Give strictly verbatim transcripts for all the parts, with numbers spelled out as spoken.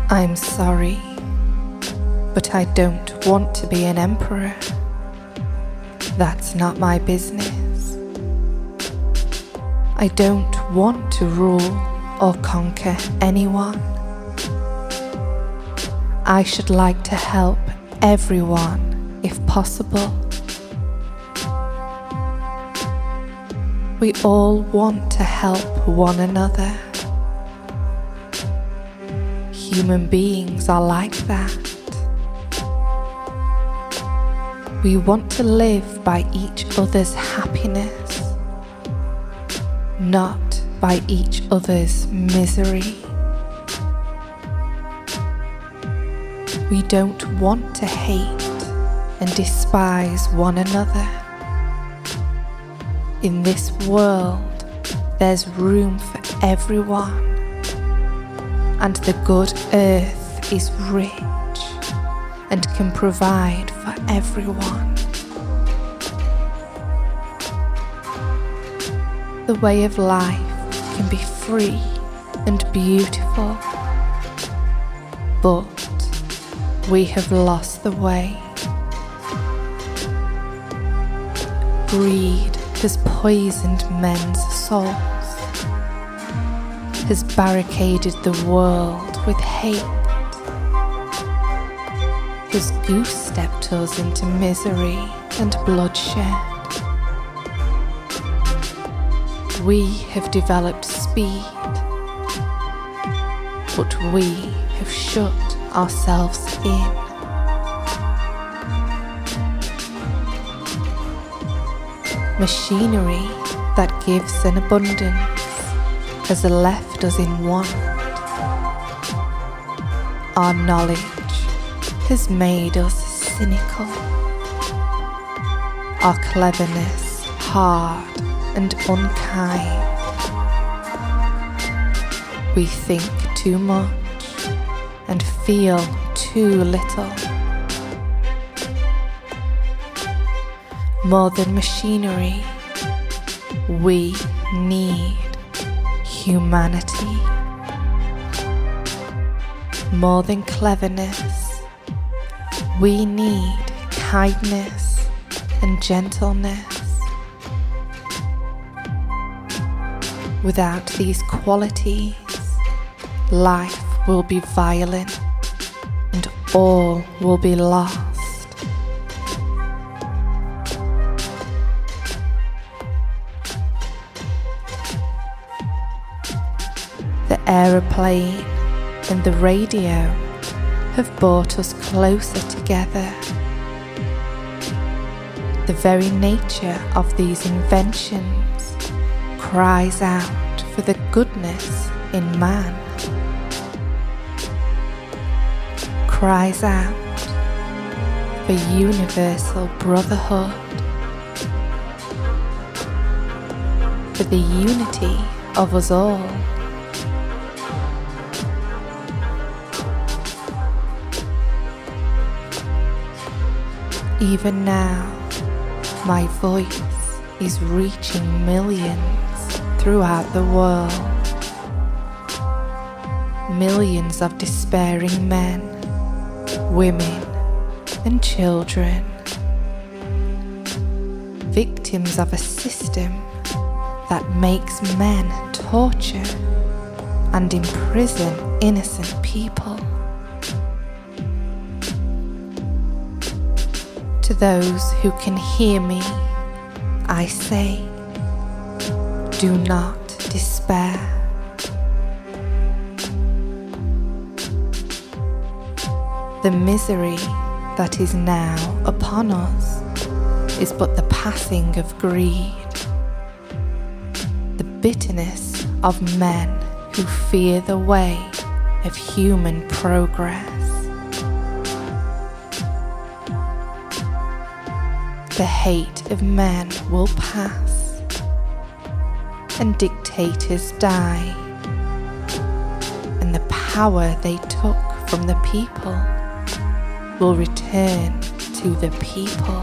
I'm sorry, but I don't want to be an emperor. That's not my business. I don't want to rule or conquer anyone. I should like to help everyone if possible. We all want to help one another. Human beings are like that. We want to live by each other's happiness, not by each other's misery. We don't want to hate and despise one another. In this world, there's room for everyone, and the good earth is rich and can provide for everyone. The way of life can be free and beautiful, but we have lost the way. Greed has poisoned men's souls, has barricaded the world with hate, has goose-stepped us into misery and bloodshed. We have developed speed, but we have shut ourselves in. Machinery that gives an abundance has left us in want. Our knowledge has made us cynical, our cleverness hard and unkind. We think too much and feel too little. More than machinery, we need humanity. More than cleverness, we need kindness and gentleness. Without these qualities, life will be violent and all will be lost. The aeroplane and the radio have brought us closer together. The very nature of these inventions cries out for the goodness in man, cries out for universal brotherhood, for the unity of us all. Even now, my voice is reaching millions throughout the world. Millions of despairing men, women, and children, victims of a system that makes men torture and imprison innocent people. To those who can hear me, I say, do not despair. The misery that is now upon us is but the passing of greed, the bitterness of men who fear the way of human progress. The hate of men will pass, and dictators die, and the power they took from the people will return to the people.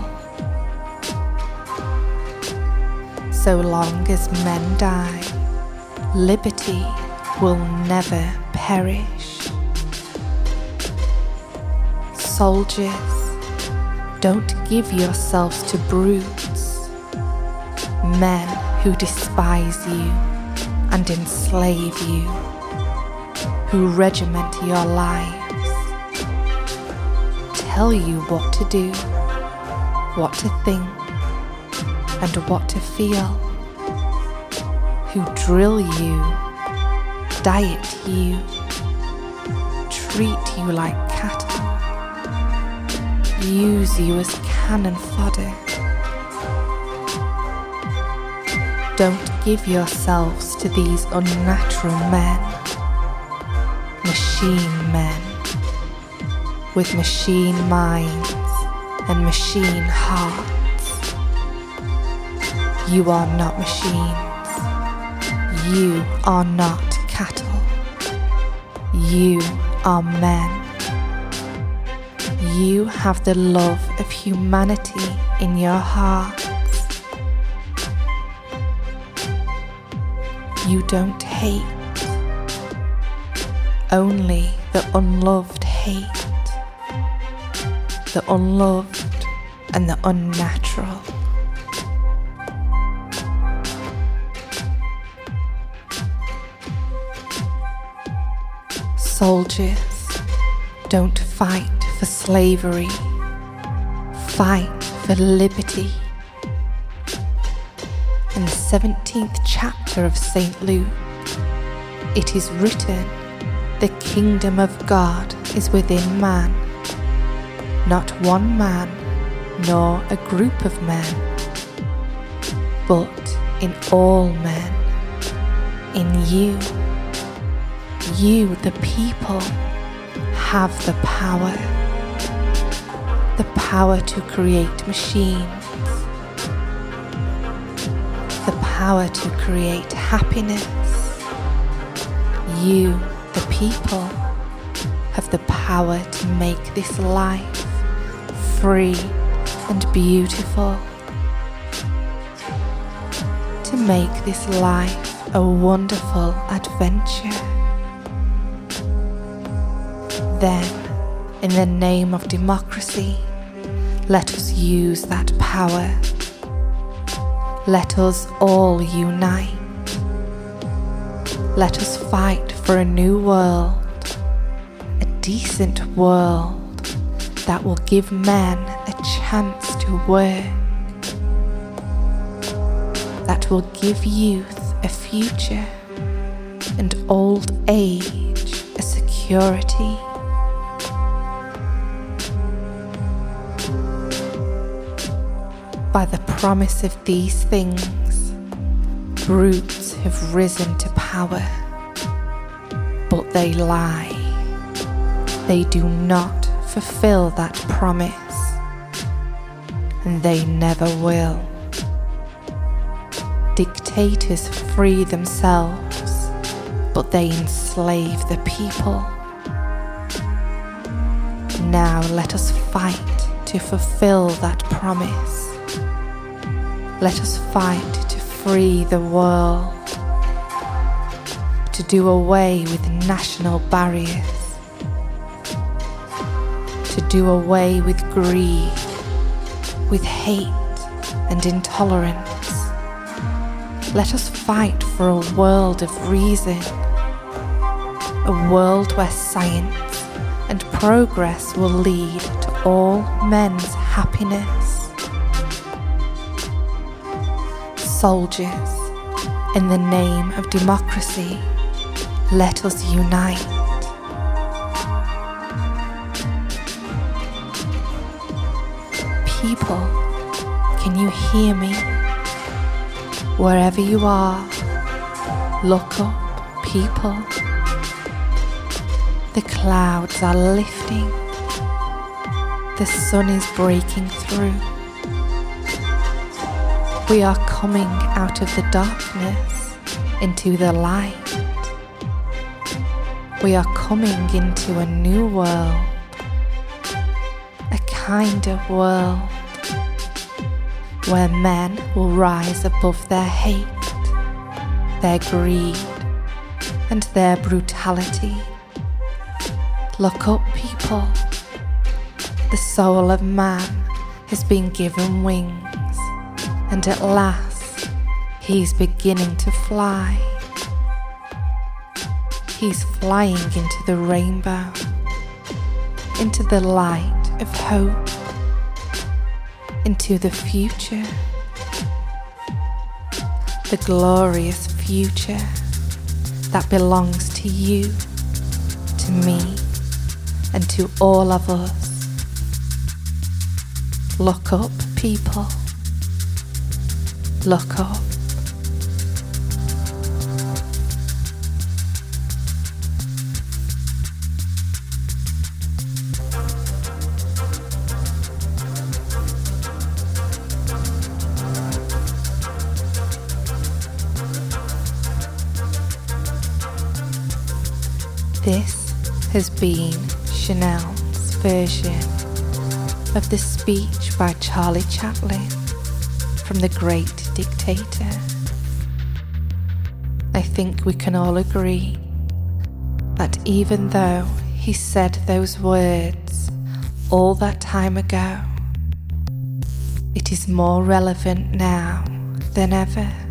So long as men die, liberty will never perish. Soldiers, don't give yourselves to brutes, men who despise you and enslave you, who regiment your lives, tell you what to do, what to think, and what to feel, who drill you, diet you, treat you like cattle, use you as cannon fodder. Don't give yourselves to these unnatural men, machine men, with machine minds and machine hearts. You are not machines. You are not cattle. You are men. You have the love of humanity in your hearts. You don't hate. Only the unloved hate. The unloved and the unnatural. Soldiers, don't fight for slavery. Fight for liberty. In the seventeenth chapter of Saint Luke, it is written, the kingdom of God is within man. Not one man, nor a group of men, but in all men, in you. You, the people, have the power, the power to create machines, the power to create happiness. You, the people, have the power to make this life free and beautiful, to make this life a wonderful adventure. Then, in the name of democracy, let us use that power. Let us all unite. Let us fight for a new world, a decent world that will give men a chance to work, that will give youth a future and old age a security. By the promise of these things, brutes have risen to power, but they lie. They do not fulfill that promise, and they never will. Dictators free themselves, but they enslave the people. Now let us fight to fulfill that promise. Let us fight to free the world, to do away with national barriers, to do away with greed, with hate and intolerance. Let us fight for a world of reason, a world where science and progress will lead to all men's happiness. Soldiers, in the name of democracy, let us unite. People, can you hear me? Wherever you are, look up, people. The clouds are lifting. The sun is breaking through. We are coming out of the darkness into the light. We are coming into a new world, a kind of world where men will rise above their hate, their greed, and their brutality. Look up, people. the soul of man has been given wings, and at last he's beginning to fly. He's flying into the rainbow, into the light of hope, into the future, the glorious future that belongs to you, to me, and to all of us. Look up, people. Look up. This has been Chanel's version of the speech by Charlie Chaplin from The Great Dictator. I think we can all agree that even though he said those words all that time ago, it is more relevant now than ever.